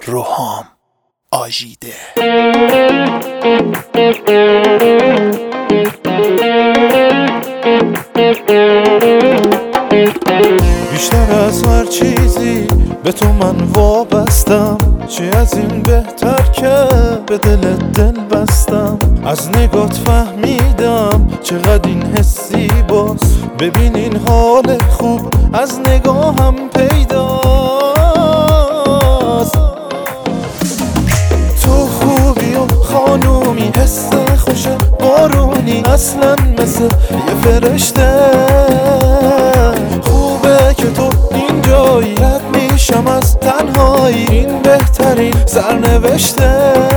روحام آژیده. بیشتر از هر چیزی به تو من وابستم، چی از این بهتر که به دلت دل بستم. از نگات فهمیدم چقدر این حسی باز، ببین این حال خوب از نگاهم پیداست. تو خوبی و خانومی، حس خوش بارونی، اصلا مثل یه فرشته. خوبه که تو اینجایی، رد میشم از تنهایی، این بهترین سرنوشته.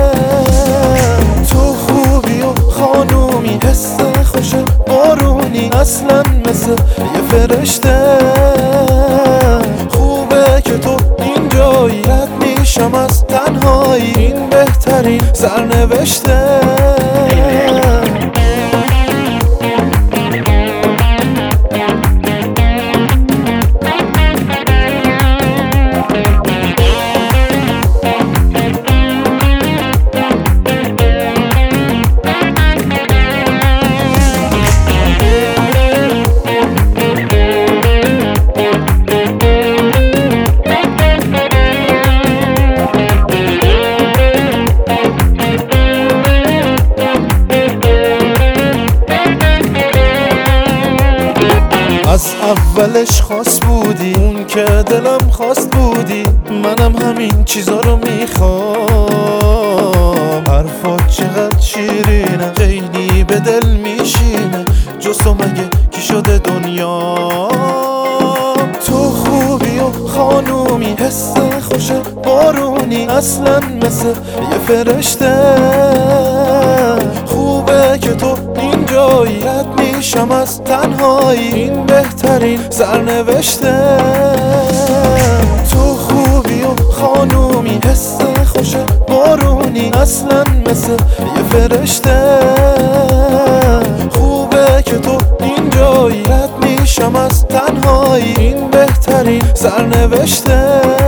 تو خوبی و خانومی، حس خوش بارونی، اصلا مثل یه فرشته. خوبه که تو اینجایی، رد میشم از تنهایی، این بهترین سرنوشته. از اولش خاص بودی، اون که دلم خواست بودی، منم همین چیزا رو میخوام. حرفات چقدر شیرینه، خیلی به دل میشینه، جز تو مگه کی شده دنیا. تو خوبی و خانومی، حس خوش بارونی، اصلا مثل یه فرشته. خوبه که تو اینجایی، رد میشم از تنهایی، این بهترین سرنوشته. تو خوبی و خانومی، حس خوش بارونی، اصلا مثل یه فرشته. خوبه که تو اینجایی، رد میشم از تنهایی، این بهترین سرنوشته.